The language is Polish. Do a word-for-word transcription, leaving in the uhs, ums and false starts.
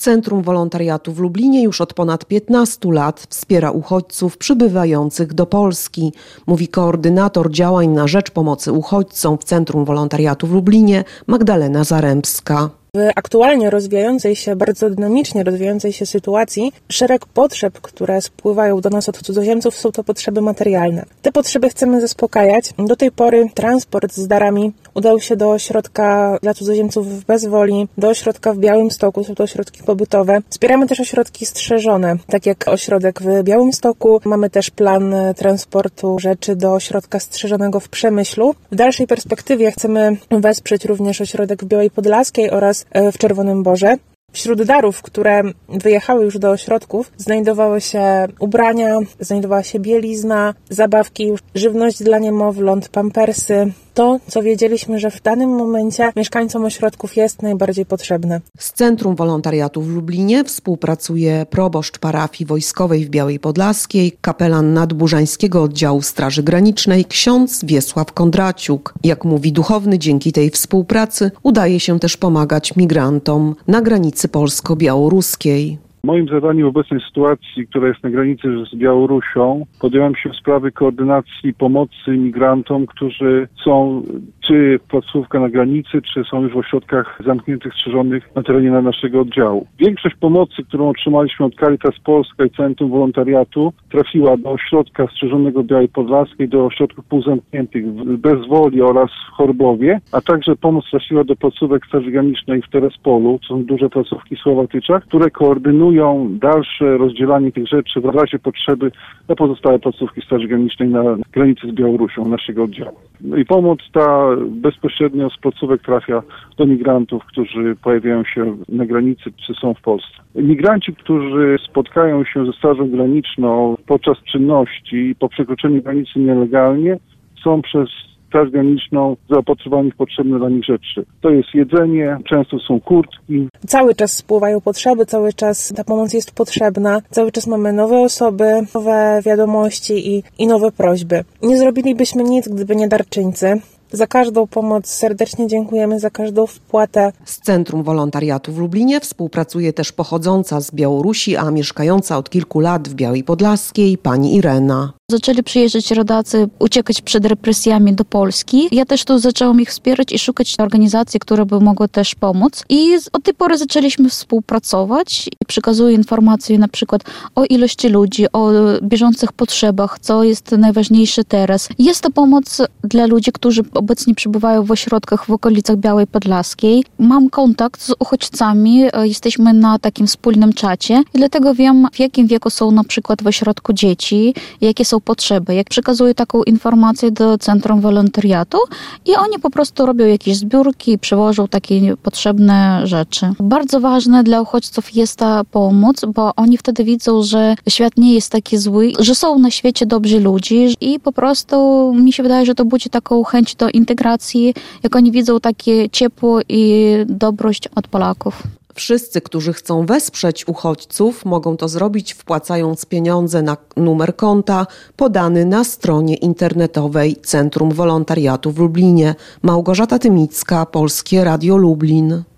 Centrum Wolontariatu w Lublinie już od ponad piętnastu lat wspiera uchodźców przybywających do Polski, mówi koordynator działań na rzecz pomocy uchodźcom w Centrum Wolontariatu w Lublinie Magdalena Zarębska. W aktualnie rozwijającej się, bardzo dynamicznie rozwijającej się sytuacji szereg potrzeb, które spływają do nas od cudzoziemców, są to potrzeby materialne. Te potrzeby chcemy zaspokajać. Do tej pory transport z darami udał się do ośrodka dla cudzoziemców w Bezwoli, do ośrodka w Białymstoku, są to ośrodki pobytowe. Wspieramy też ośrodki strzeżone, tak jak ośrodek w Białymstoku. Mamy też plan transportu rzeczy do ośrodka strzeżonego w Przemyślu. W dalszej perspektywie chcemy wesprzeć również ośrodek w Białej Podlaskiej oraz w Czerwonym Borze. Wśród darów, które wyjechały już do ośrodków, znajdowały się ubrania, znajdowała się bielizna, zabawki, żywność dla niemowląt, pampersy. To, co wiedzieliśmy, że w danym momencie mieszkańcom ośrodków jest najbardziej potrzebne. Z Centrum Wolontariatu w Lublinie współpracuje proboszcz parafii wojskowej w Białej Podlaskiej, kapelan nadburzańskiego oddziału Straży Granicznej, ksiądz Wiesław Kondraciuk. Jak mówi duchowny, dzięki tej współpracy udaje się też pomagać migrantom na granicy polsko-białoruskiej. Moim zadaniem w obecnej sytuacji, która jest na granicy z Białorusią, podjąłem się sprawy koordynacji pomocy migrantom, którzy są czy w placówkach na granicy, czy są już w ośrodkach zamkniętych, strzeżonych na terenie naszego oddziału. Większość pomocy, którą otrzymaliśmy od Caritas Polska i Centrum Wolontariatu, trafiła do ośrodka strzeżonego Białej Podlaskiej, do ośrodków półzamkniętych w Bezwoli oraz w Chorbowie, a także pomoc trafiła do placówek Straży Granicznej w Terespolu, to są duże placówki w Słowatyczach, które koordynują dalsze rozdzielanie tych rzeczy w razie potrzeby na pozostałe placówki Straży Granicznej na granicy z Białorusią, naszego oddziału. No i pomoc ta bezpośrednio z placówek trafia do migrantów, którzy pojawiają się na granicy czy są w Polsce. Migranci, którzy spotkają się ze Strażą Graniczną podczas czynności po przekroczeniu granicy nielegalnie, są przez Straż Graniczną zaopatrzowani w potrzebne dla nich rzeczy. To jest jedzenie, często są kurtki. Cały czas spływają potrzeby, cały czas ta pomoc jest potrzebna, cały czas mamy nowe osoby, nowe wiadomości i, i nowe prośby. Nie zrobilibyśmy nic, gdyby nie darczyńcy. Za każdą pomoc serdecznie dziękujemy, za każdą wpłatę. Z Centrum Wolontariatu w Lublinie współpracuje też pochodząca z Białorusi, a mieszkająca od kilku lat w Białej Podlaskiej pani Irena. Zaczęli przyjeżdżać rodacy, uciekać przed represjami do Polski. Ja też tu zaczęłam ich wspierać i szukać organizacji, które by mogły też pomóc. I od tej pory zaczęliśmy współpracować i przekazuję informacje na przykład o ilości ludzi, o bieżących potrzebach, co jest najważniejsze teraz. Jest to pomoc dla ludzi, którzy obecnie przebywają w ośrodkach w okolicach Białej Podlaskiej. Mam kontakt z uchodźcami, jesteśmy na takim wspólnym czacie i dlatego wiem, w jakim wieku są na przykład w ośrodku dzieci, jakie są potrzeby. Jak przekazuję taką informację do Centrum Wolontariatu i oni po prostu robią jakieś zbiórki, przywożą takie potrzebne rzeczy. Bardzo ważne dla uchodźców jest ta pomoc, bo oni wtedy widzą, że świat nie jest taki zły, że są na świecie dobrzy ludzie i po prostu mi się wydaje, że to budzi taką chęć do integracji, jak oni widzą takie ciepło i dobroć od Polaków. Wszyscy, którzy chcą wesprzeć uchodźców, mogą to zrobić wpłacając pieniądze na numer konta podany na stronie internetowej Centrum Wolontariatu w Lublinie. Małgorzata Tymicka, Polskie Radio Lublin.